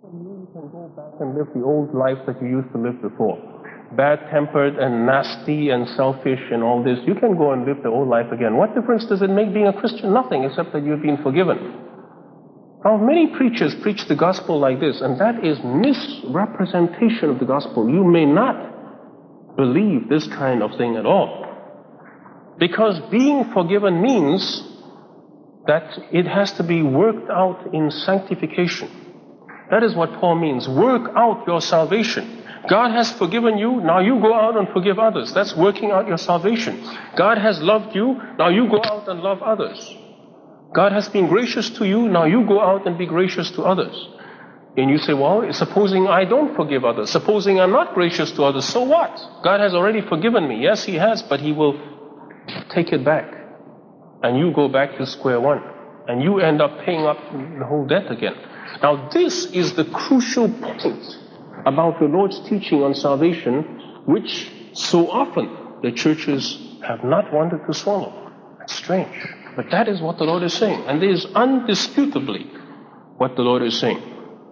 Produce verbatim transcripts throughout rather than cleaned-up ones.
You can go back and live the old life that you used to live before. Bad-tempered and nasty and selfish and all this. You can go and live the old life again. What difference does it make being a Christian? Nothing, except that you've been forgiven. Now, many preachers preach the gospel like this, and that is misrepresentation of the gospel. You may not believe this kind of thing at all. Because being forgiven means that it has to be worked out in sanctification. That is what Paul means. Work out your salvation. God has forgiven you, now you go out and forgive others. That's working out your salvation. God has loved you, now you go out and love others. God has been gracious to you, now you go out and be gracious to others. And you say, well, supposing I don't forgive others, supposing I'm not gracious to others, so what? God has already forgiven me. Yes, He has, but He will take it back. And you go back to square one. And you end up paying up the whole debt again. Now this is the crucial point about the Lord's teaching on salvation, which so often the churches have not wanted to swallow. It's strange. But that is what the Lord is saying. And it is undisputably what the Lord is saying.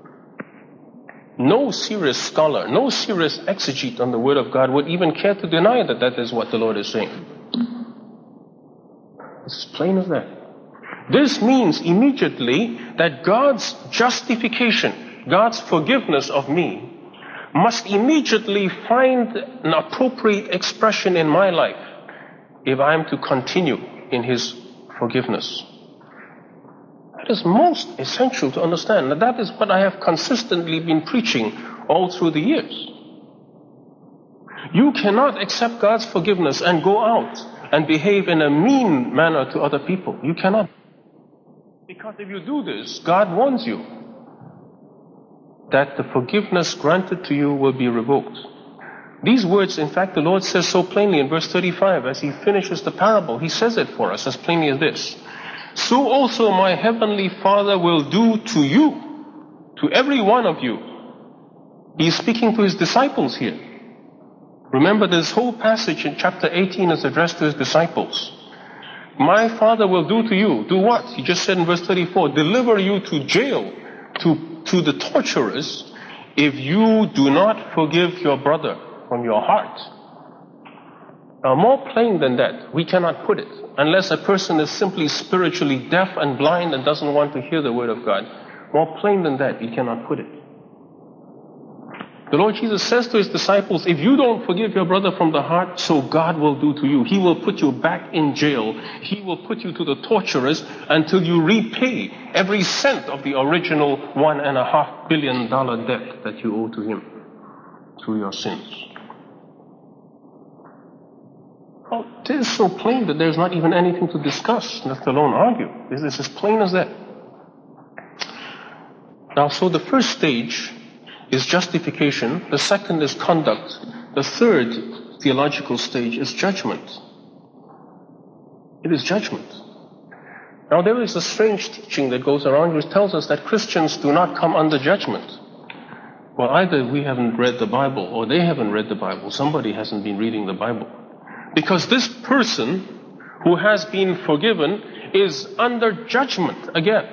No serious scholar, no serious exegete on the Word of God would even care to deny that that is what the Lord is saying. It's as plain as that. This means immediately that God's justification, God's forgiveness of me, must immediately find an appropriate expression in my life if I am to continue in His forgiveness. That is most essential to understand. And that is what I have consistently been preaching all through the years. You cannot accept God's forgiveness and go out and behave in a mean manner to other people. You cannot. Because if you do this, God warns you that the forgiveness granted to you will be revoked. These words, in fact, the Lord says so plainly in verse thirty-five as He finishes the parable. He says it for us as plainly as this. So also my heavenly Father will do to you, to every one of you. He is speaking to His disciples here. Remember, this whole passage in chapter eighteen is addressed to His disciples. My Father will do to you. Do what? He just said in verse thirty-four, deliver you to jail, to, to the torturers, if you do not forgive your brother from your heart. Now, more plain than that, we cannot put it. Unless a person is simply spiritually deaf and blind and doesn't want to hear the Word of God. More plain than that, you cannot put it. The Lord Jesus says to His disciples, if you don't forgive your brother from the heart, so God will do to you. He will put you back in jail. He will put you to the torturers until you repay every cent of the original one and a half billion dollar debt that you owe to Him through your sins. Oh, it is so plain that there's not even anything to discuss, let alone argue. This is as plain as that. Now, so the first stage is justification. The second is conduct. The third theological stage is judgment. It is judgment. Now, there is a strange teaching that goes around which tells us that Christians do not come under judgment. Well, either we haven't read the Bible or they haven't read the Bible. Somebody hasn't been reading the Bible. Because this person who has been forgiven is under judgment again.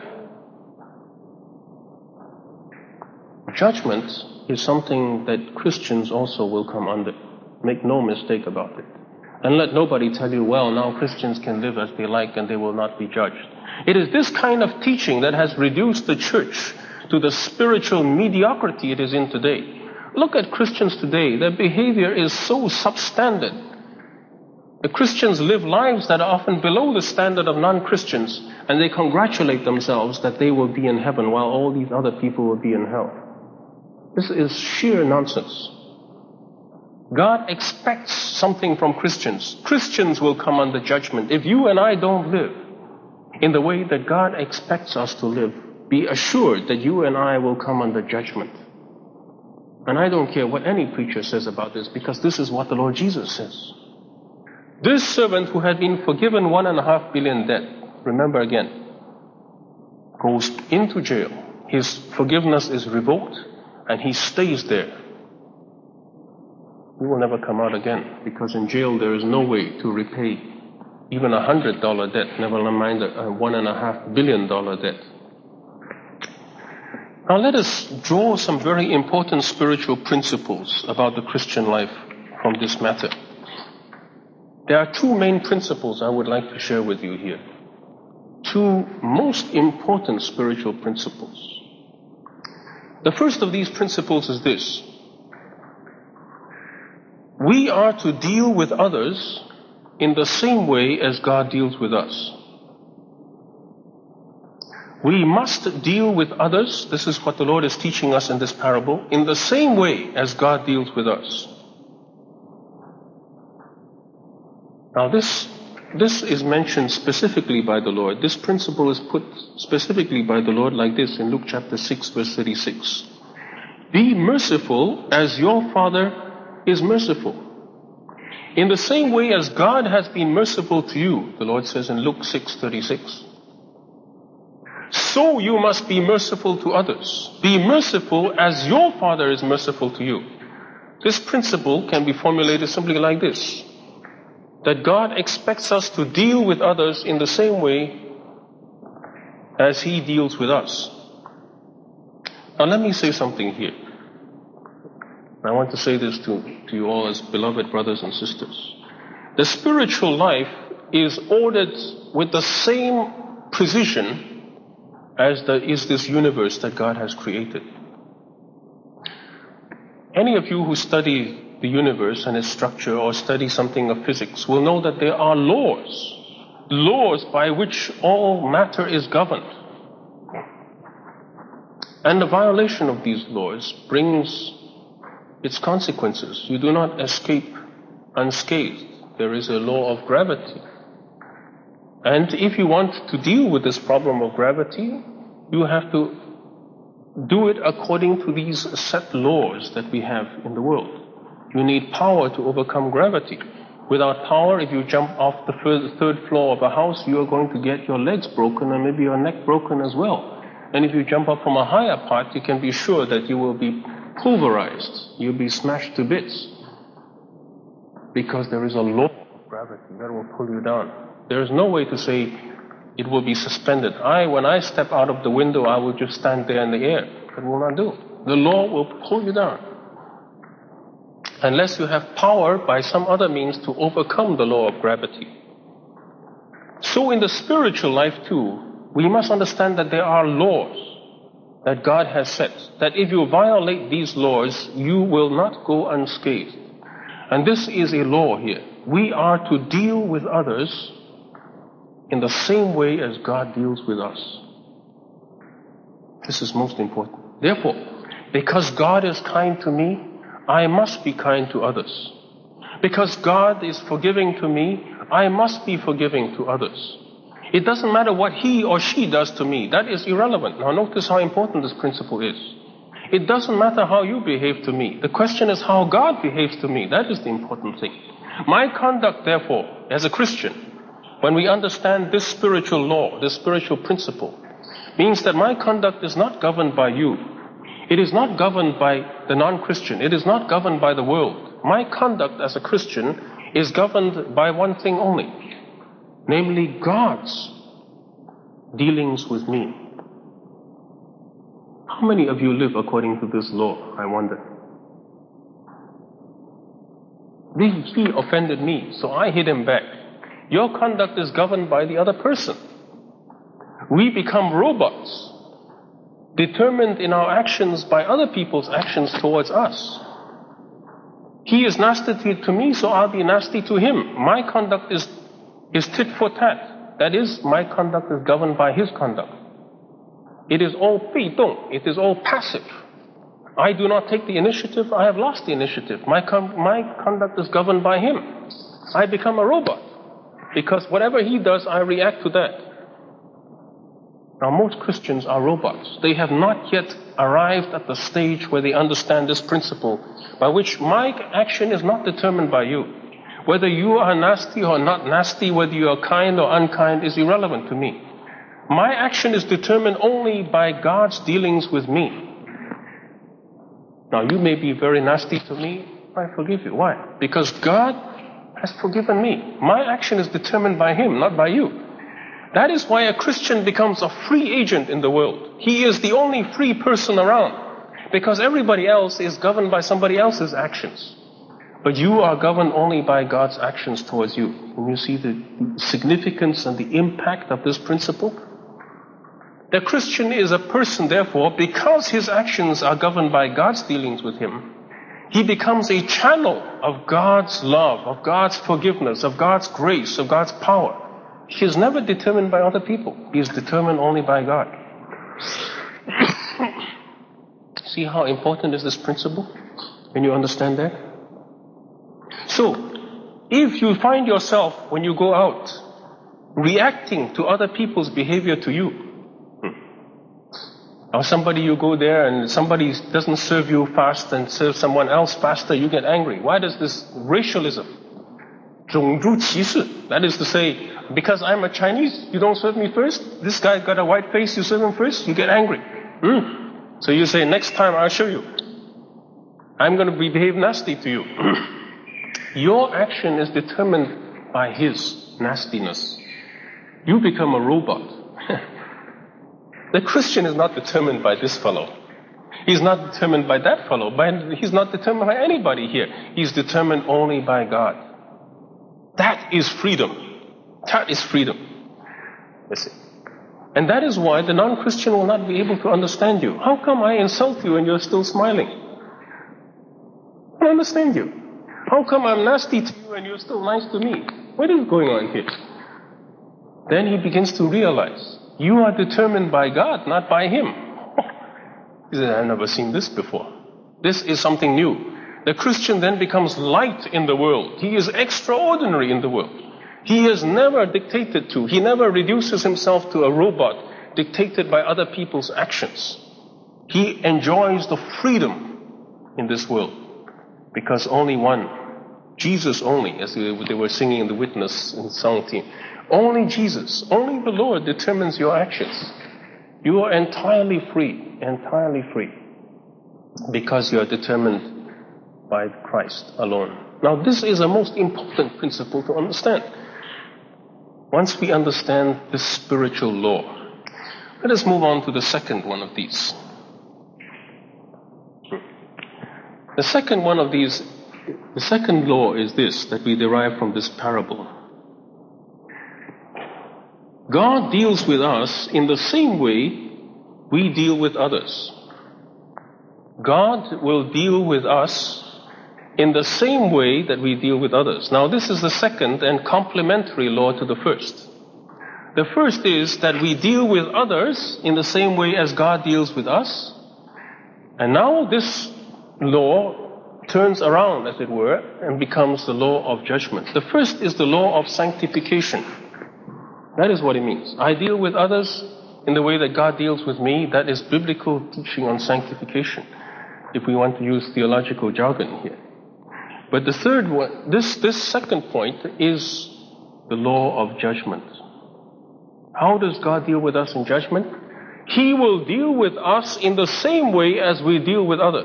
Judgment is something that Christians also will come under. Make no mistake about it. And let nobody tell you, well, now Christians can live as they like and they will not be judged. It is this kind of teaching that has reduced the church to the spiritual mediocrity it is in today. Look at Christians today. Their behavior is so substandard. The Christians live lives that are often below the standard of non-Christians, and they congratulate themselves that they will be in heaven while all these other people will be in hell. This is sheer nonsense. God expects something from Christians. Christians will come under judgment. If you and I don't live in the way that God expects us to live, be assured that you and I will come under judgment. And I don't care what any preacher says about this, because this is what the Lord Jesus says. This servant who had been forgiven one and a half billion debt, remember again, goes into jail. His forgiveness is revoked and he stays there. He will never come out again, because in jail there is no way to repay even a hundred dollar debt, never mind a one and a half billion dollar debt. Now let us draw some very important spiritual principles about the Christian life from this matter. There are two main principles I would like to share with you here. Two most important spiritual principles. The first of these principles is this. We are to deal with others in the same way as God deals with us. We must deal with others, this is what the Lord is teaching us in this parable, in the same way as God deals with us. Now this, this is mentioned specifically by the Lord. This principle is put specifically by the Lord like this in Luke chapter six verse thirty-six. Be merciful as your Father is merciful. In the same way as God has been merciful to you, the Lord says in Luke six thirty-six. So you must be merciful to others. Be merciful as your Father is merciful to you. This principle can be formulated simply like this. That God expects us to deal with others in the same way as He deals with us. Now let me say something here. I want to say this to, to you all as beloved brothers and sisters. The spiritual life is ordered with the same precision as the, is this universe that God has created. Any of you who study the universe and its structure or study something of physics will know that there are laws, laws by which all matter is governed. And the violation of these laws brings its consequences. You do not escape unscathed. There is a law of gravity. And if you want to deal with this problem of gravity, you have to do it according to these set laws that we have in the world. You need power to overcome gravity. Without power, if you jump off the third floor of a house, you are going to get your legs broken and maybe your neck broken as well. And if you jump up from a higher part, you can be sure that you will be pulverized. You'll be smashed to bits. Because there is a law of gravity that will pull you down. There is no way to say it will be suspended. I, when I step out of the window, I will just stand there in the air. It will not do. The law will pull you down. Unless you have power by some other means to overcome the law of gravity. So in the spiritual life too, we must understand that there are laws that God has set. That if you violate these laws, you will not go unscathed. And this is a law here. We are to deal with others in the same way as God deals with us. This is most important. Therefore, because God is kind to me, I must be kind to others. Because God is forgiving to me, I must be forgiving to others. It doesn't matter what he or she does to me. That is irrelevant. Now notice how important this principle is. It doesn't matter how you behave to me. The question is how God behaves to me. That is the important thing. My conduct, therefore, as a Christian, when we understand this spiritual law, this spiritual principle, means that my conduct is not governed by you. It is not governed by the non-Christian. It is not governed by the world. My conduct as a Christian is governed by one thing only, namely God's dealings with me. How many of you live according to this law, I wonder? He offended me, so I hit him back. Your conduct is governed by the other person. We become robots, determined in our actions by other people's actions towards us. He is nasty to me, so I'll be nasty to him. My conduct is, is tit for tat. That is, my conduct is governed by his conduct. It is all 被动. It is all passive. I do not take the initiative, I have lost the initiative. My, com- my conduct is governed by him. I become a robot. Because whatever he does, I react to that. Now most Christians are robots. They have not yet arrived at the stage where they understand this principle, by which my action is not determined by you. Whether you are nasty or not nasty, whether you are kind or unkind, is irrelevant to me. My action is determined only by God's dealings with me. Now you may be very nasty to me, I forgive you. Why? Because God has forgiven me. My action is determined by Him, not by you. That is why a Christian becomes a free agent in the world. He is the only free person around, because everybody else is governed by somebody else's actions. But you are governed only by God's actions towards you. Can you see the significance and the impact of this principle? The Christian is a person, therefore, because his actions are governed by God's dealings with him, he becomes a channel of God's love, of God's forgiveness, of God's grace, of God's power. He is never determined by other people. He is determined only by God. See how important is this principle when you understand that? So, if you find yourself, when you go out, reacting to other people's behavior to you, or somebody, you go there and somebody doesn't serve you fast and serve someone else faster, you get angry. Why does this racialism? 种族歧视. That is to say, because I'm a Chinese, you don't serve me first? This guy got a white face, you serve him first? You get angry. Hmm. So you say, next time I'll show you. I'm going to behave nasty to you. Your action is determined by his nastiness. You become a robot. The Christian is not determined by this fellow. He's not determined by that fellow. By, he's not determined by anybody here. He's determined only by God. That is freedom. That is freedom. Listen. And that is why the non-Christian will not be able to understand you. How come I insult you and you're still smiling? I don't understand you. How come I'm nasty to you and you're still nice to me? What is going on here? Then he begins to realize, you are determined by God, not by him. He said, I've never seen this before. This is something new. The Christian then becomes light in the world. He is extraordinary in the world. He is never dictated to. He never reduces himself to a robot dictated by other people's actions. He enjoys the freedom in this world because only one, Jesus only, as they were singing in the witness in the song team, only Jesus, only the Lord determines your actions. You are entirely free, entirely free, because you are determined by Christ alone. Now this is a most important principle to understand. Once we understand this spiritual law, let us move on to the second one of these. The second one of these, the second law is this, that we derive from this parable. God deals with us in the same way we deal with others. God will deal with us in the same way that we deal with others. Now this is the second and complementary law to the first. The first is that we deal with others in the same way as God deals with us. And now this law turns around, as it were, and becomes the law of judgment. The first is the law of sanctification. That is what it means. I deal with others in the way that God deals with me. That is biblical teaching on sanctification, if we want to use theological jargon here. But the third one, this, this second point is the law of judgment. How does God deal with us in judgment? He will deal with us in the same way as we deal with others.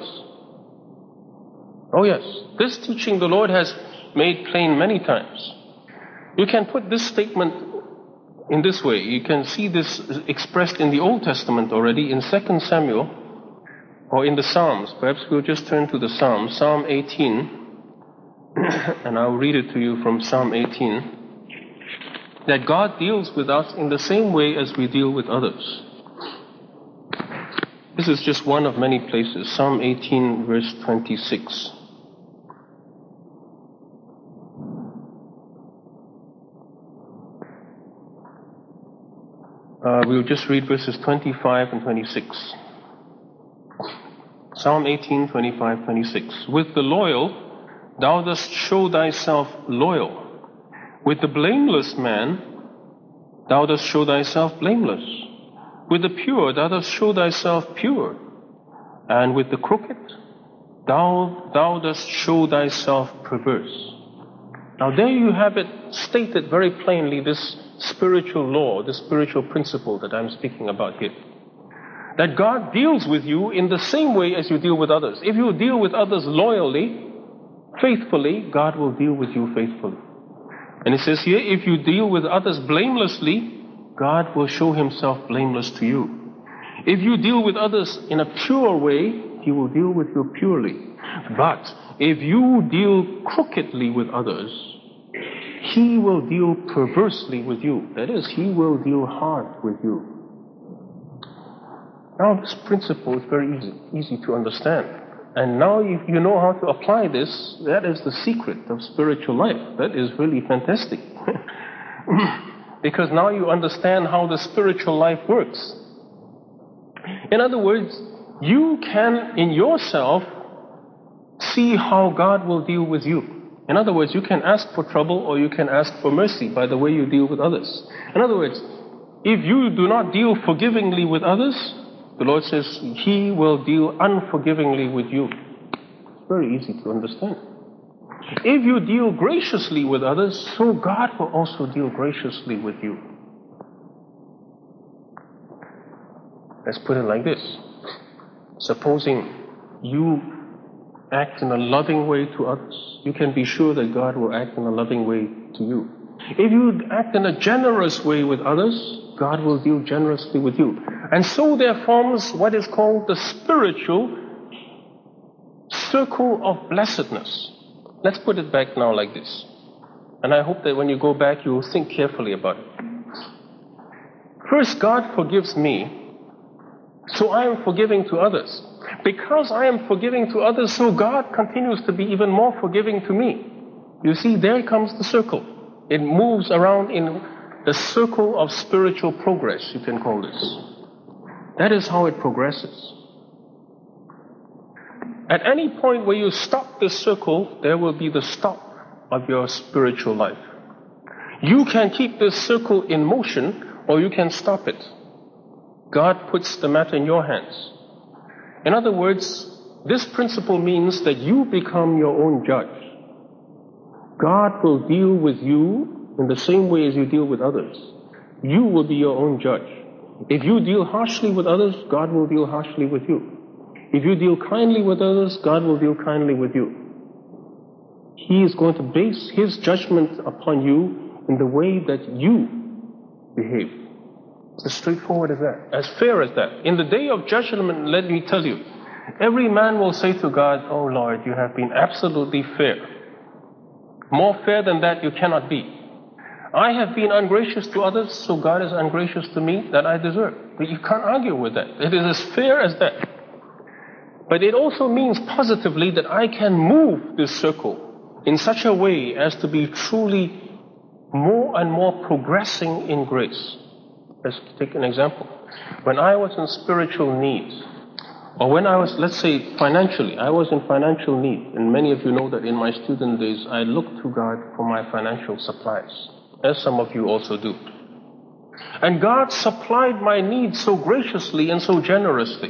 Oh yes, this teaching the Lord has made plain many times. You can put this statement in this way. You can see this expressed in the Old Testament already in Second Samuel or in the Psalms. Perhaps we'll just turn to the Psalms, Psalm eighteen. And I'll read it to you from Psalm eighteen, that God deals with us in the same way as we deal with others. This is just one of many places. Psalm eighteen, verse twenty-six. Uh, we'll just read verses twenty-five and twenty-six. Psalm eighteen, twenty-five, twenty-six. With the loyal thou dost show thyself loyal. With the blameless man, thou dost show thyself blameless. With the pure, thou dost show thyself pure. And with the crooked, thou, thou dost show thyself perverse. Now there you have it stated very plainly, this spiritual law, this spiritual principle that I'm speaking about here. That God deals with you in the same way as you deal with others. If you deal with others loyally, faithfully, God will deal with you faithfully. And it says here, if you deal with others blamelessly, God will show Himself blameless to you. If you deal with others in a pure way, He will deal with you purely. But if you deal crookedly with others, He will deal perversely with you. That is, He will deal hard with you. Now this principle is very easy, easy to understand. And now if you know how to apply this, that is the secret of spiritual life. That is really fantastic. Because now you understand how the spiritual life works. In other words, you can in yourself see how God will deal with you. In other words, you can ask for trouble or you can ask for mercy by the way you deal with others. In other words, if you do not deal forgivingly with others, the Lord says He will deal unforgivingly with you. It's very easy to understand. If you deal graciously with others, so God will also deal graciously with you. Let's put it like this. Supposing you act in a loving way to others, you can be sure that God will act in a loving way to you. If you act in a generous way with others, God will deal generously with you. And so there forms what is called the spiritual circle of blessedness. Let's put it back now like this. And I hope that when you go back, you will think carefully about it. First, God forgives me, so I am forgiving to others. Because I am forgiving to others, so God continues to be even more forgiving to me. You see, there comes the circle. It moves around in the circle of spiritual progress, you can call this. That is how it progresses. At any point where you stop this circle, there will be the stop of your spiritual life. You can keep this circle in motion, or you can stop it. God puts the matter in your hands. In other words, this principle means that you become your own judge. God will deal with you in the same way as you deal with others. You will be your own judge. If you deal harshly with others, God will deal harshly with you. If you deal kindly with others, God will deal kindly with you. He is going to base His judgment upon you in the way that you behave. It's as straightforward as that, as fair as that. In the day of judgment, let me tell you, every man will say to God, "Oh Lord, you have been absolutely fair. More fair than that you cannot be. I have been ungracious to others, so God is ungracious to me that I deserve." But you can't argue with that. It is as fair as that. But it also means positively that I can move this circle in such a way as to be truly more and more progressing in grace. Let's take an example. When I was in spiritual need, or when I was, let's say, financially, I was in financial need, and many of you know that in my student days, I looked to God for my financial supplies, as some of you also do. And God supplied my needs so graciously and so generously.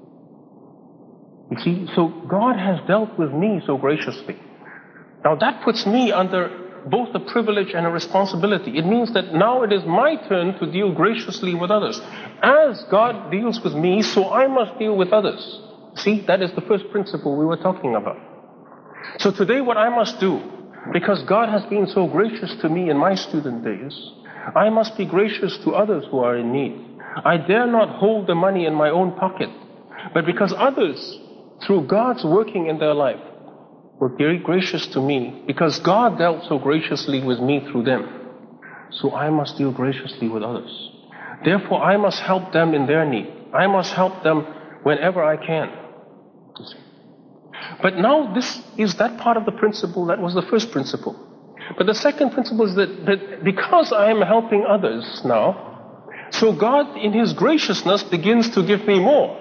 You see, so God has dealt with me so graciously. Now that puts me under both a privilege and a responsibility. It means that now it is my turn to deal graciously with others. As God deals with me, so I must deal with others. See, that is the first principle we were talking about. So today what I must do, because God has been so gracious to me in my student days, I must be gracious to others who are in need. I dare not hold the money in my own pocket, but because others, through God's working in their life, were very gracious to me, because God dealt so graciously with me through them, so I must deal graciously with others. Therefore, I must help them in their need. I must help them whenever I can. But now this is that part of the principle that was the first principle. But the second principle is that, that because I am helping others now, so God in His graciousness begins to give me more.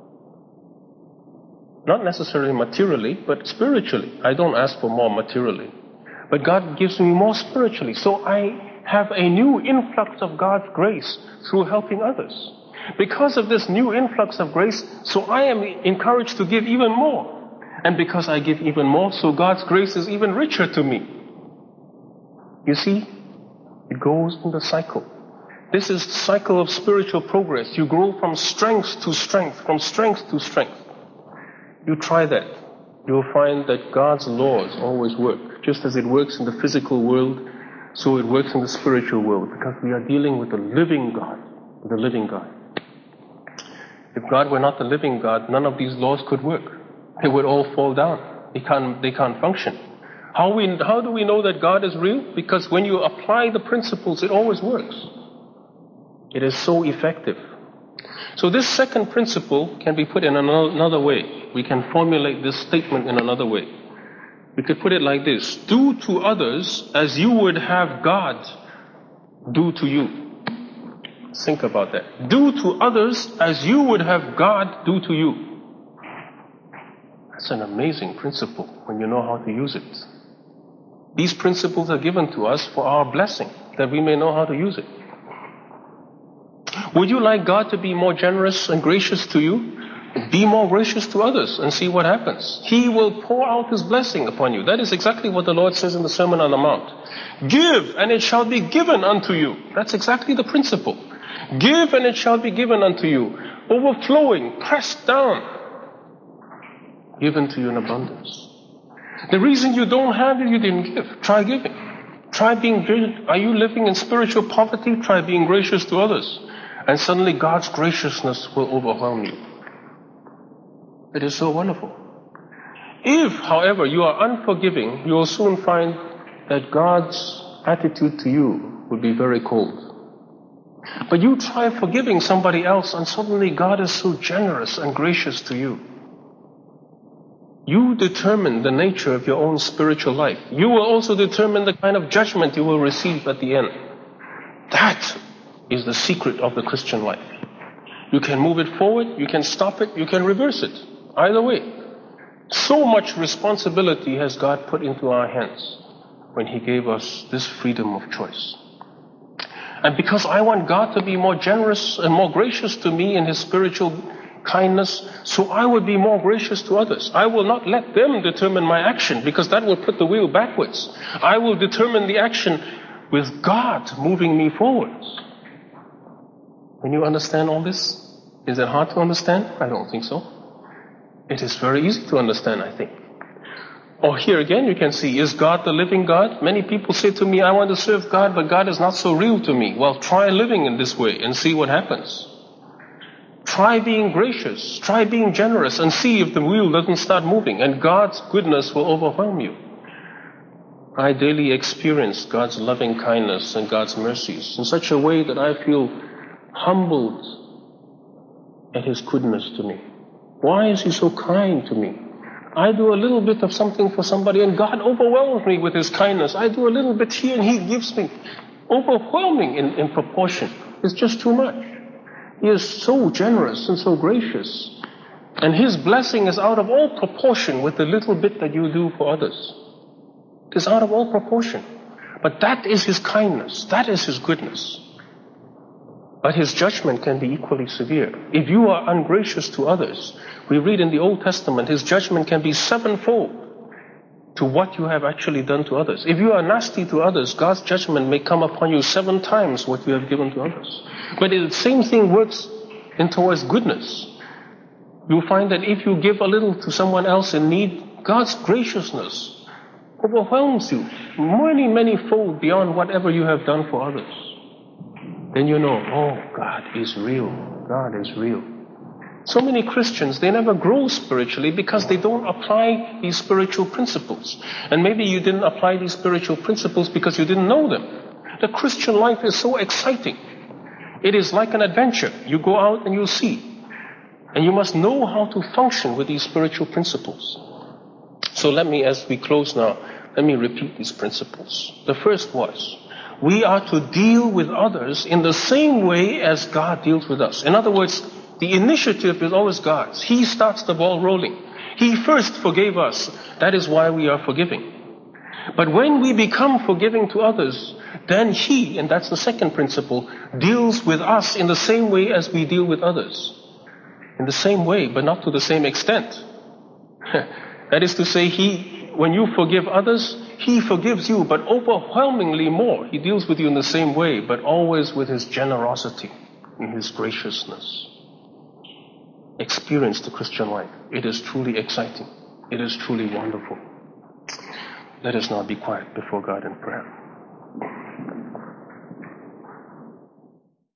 Not necessarily materially, but spiritually. I don't ask for more materially. But God gives me more spiritually. So I have a new influx of God's grace through helping others. Because of this new influx of grace, so I am encouraged to give even more. And because I give even more, so God's grace is even richer to me. You see, it goes in the cycle. This is the cycle of spiritual progress. You grow from strength to strength, from strength to strength. You try that. You will find that God's laws always work. Just as it works in the physical world, So it works in the spiritual world, because we are dealing with the living God, the living God. If God were not the living God, none of these laws could work. They would all fall down. They can't, they can't function. How we, how do we know that God is real? Because when you apply the principles, it always works. It is so effective. So this second principle can be put in another way. We can formulate this statement in another way. We could put it like this: do to others as you would have God do to you. Think about that. Do to others as you would have God do to you. That's an amazing principle when you know how to use it. These principles are given to us for our blessing, that we may know how to use it. Would you like God to be more generous and gracious to you? Be more gracious to others and see what happens. He will pour out His blessing upon you. That is exactly what the Lord says in the Sermon on the Mount. Give, and it shall be given unto you. That's exactly the principle. Give, and it shall be given unto you. Overflowing, pressed down, given to you in abundance. The reason you don't have it, you didn't give. Try giving. Try being, are you living in spiritual poverty? Try being gracious to others. And suddenly God's graciousness will overwhelm you. It is so wonderful. If, however, you are unforgiving, you will soon find that God's attitude to you will be very cold. But you try forgiving somebody else, and suddenly God is so generous and gracious to you. You determine the nature of your own spiritual life. You will also determine the kind of judgment you will receive at the end. That is the secret of the Christian life. You can move it forward, you can stop it, you can reverse it. Either way. So much responsibility has God put into our hands when He gave us this freedom of choice. And because I want God to be more generous and more gracious to me in His spiritual kindness, so I will be more gracious to others. I will not let them determine my action, because that will put the wheel backwards. I will determine the action with God moving me forwards. Can you understand all this? Is it hard to understand? I don't think so. It is very easy to understand, I think. Or here again you can see, is God the living God? Many people say to me, I want to serve God, but God is not so real to me. Well, try living in this way and see what happens. Try being gracious, try being generous, and see if the wheel doesn't start moving, and God's goodness will overwhelm you. I daily experience God's loving kindness and God's mercies in such a way that I feel humbled at His goodness to me. Why is He so kind to me? I do a little bit of something for somebody and God overwhelms me with His kindness. I do a little bit here and He gives me overwhelming in, in proportion. It's just too much. He is so generous and so gracious. And His blessing is out of all proportion with the little bit that you do for others. It is out of all proportion. But that is His kindness. That is His goodness. But His judgment can be equally severe. If you are ungracious to others, we read in the Old Testament, His judgment can be sevenfold to what you have actually done to others. If you are nasty to others, God's judgment may come upon you seven times what you have given to others. But the same thing works in towards goodness. You'll find that if you give a little to someone else in need, God's graciousness overwhelms you many, many fold beyond whatever you have done for others. Then you know, oh, God is real. God is real. So many Christians, they never grow spiritually because they don't apply these spiritual principles. And maybe you didn't apply these spiritual principles because you didn't know them. The Christian life is so exciting. It is like an adventure. You go out and you see. And you must know how to function with these spiritual principles. So let me, as we close now, let me repeat these principles. The first was, we are to deal with others in the same way as God deals with us. In other words, the initiative is always God's. He starts the ball rolling. He first forgave us. That is why we are forgiving. But when we become forgiving to others, then He, and that's the second principle, deals with us in the same way as we deal with others. In the same way, but not to the same extent. That is to say, He, when you forgive others, He forgives you, but overwhelmingly more. He deals with you in the same way, but always with His generosity and His graciousness. Experience the Christian life. It is truly exciting. It is truly wonderful. Let us now be quiet before God in prayer.